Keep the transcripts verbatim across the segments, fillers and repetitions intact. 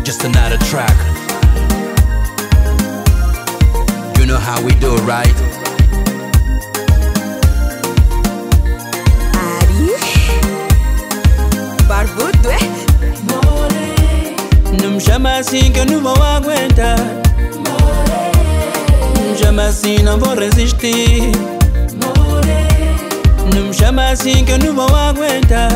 just another track. You know how we do, right? Ari Barbudo, é? Não me chama assim que eu não vou aguentar. Não me chama assim, não vou resistir. Não me chama assim que eu não vou aguentar.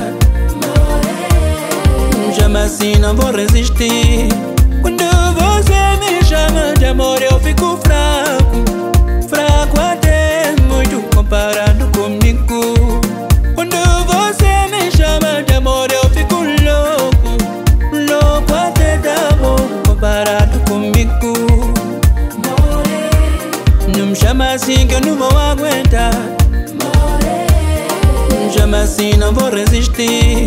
Não me chama assim, não vou resistir. Quando você me chama de amor eu fico fraco, fraco até muito comparado comigo. Quando você me chama de amor eu fico louco, louco até tá bom comparado comigo. Não me chama assim que eu não vou aguentar. Não me chama assim, não vou resistir.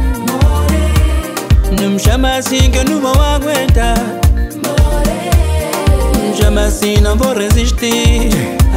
Não me chama assim que eu não vou aguentar. Não me chama assim, não vou resistir.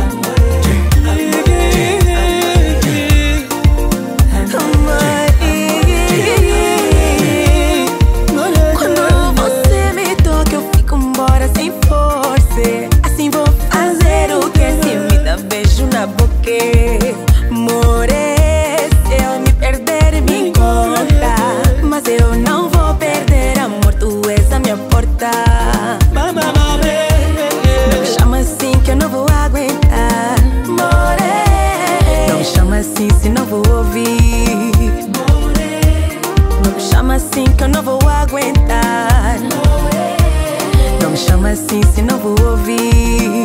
Quando você me toca eu fico embora sem força. Assim vou fazer o que se me dá beijo na boca. More, se eu me perder me conta, mas eu não vou perder amor, tu és a minha porta. Não me chama assim que eu não vou aguentar. More, não me chama assim se não vou ouvir. Não me chama assim que eu não vou aguentar. Não me chama assim se não vou ouvir.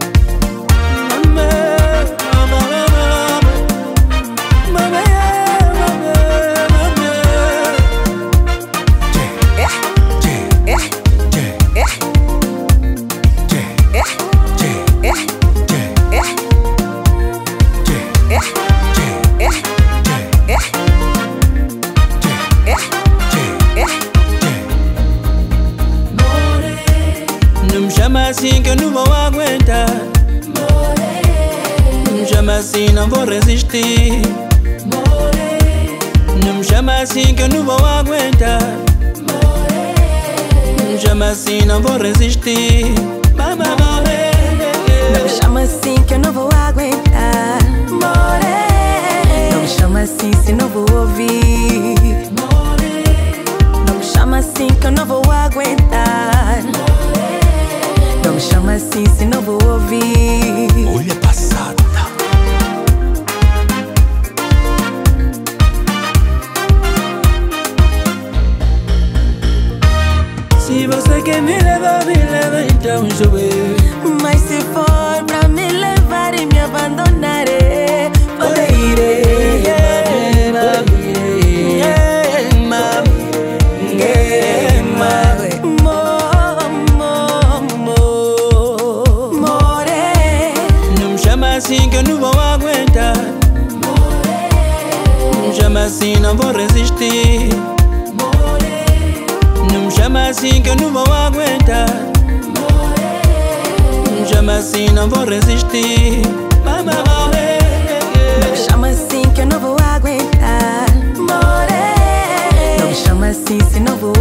Não me chama assim que eu não vou aguentar. Não me chama assim, não vou resistir. Não me chama assim que eu não vou aguentar. Não me chama assim, não vou resistir. Não me chama assim que eu não vou aguentar. Não me chama assim se não vou ouvir. Não me chama assim que eu não vou aguentar. Não me chama assim se não vou ouvir. Olha passada. Se você quer me levar, me leva então chover. Mas se for pra me levar e me abandonar, onde irei? Não me chama assim que eu não vou aguentar. Não me chama assim, não vou resistir. Não me chama assim que eu não vou aguentar. Não me chama assim, não vou resistir. Não me chama assim que eu não vou aguentar. Não me chama assim se não vou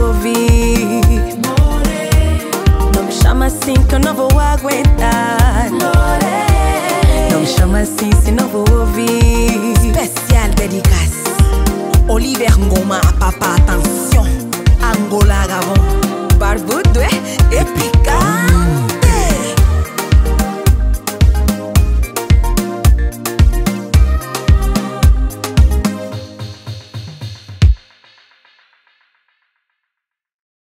ouvir. Não me chama assim que eu não vou aguentar.